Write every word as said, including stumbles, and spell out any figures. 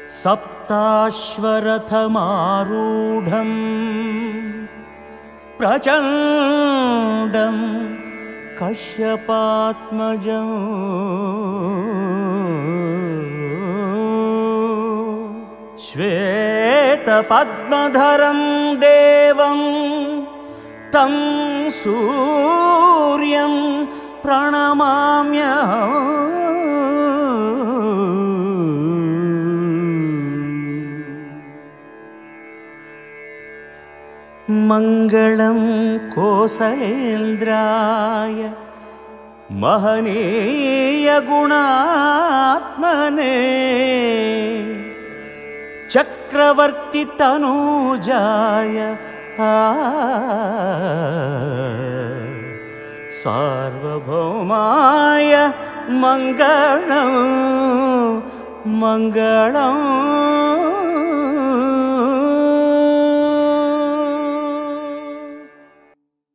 सप्ताश्वरथमारूढं प्रचण्डं कश्यपात्मजं श्वेतपद्मधरं देवं तं सूर्यं प्रणमाम्यहम्। मङ्गलं कोसलेन्द्राय महनीयगुणात्मने चक्रवर्तितनूजाय सार्वभौमाय मङ्गलं मङ्गलम्।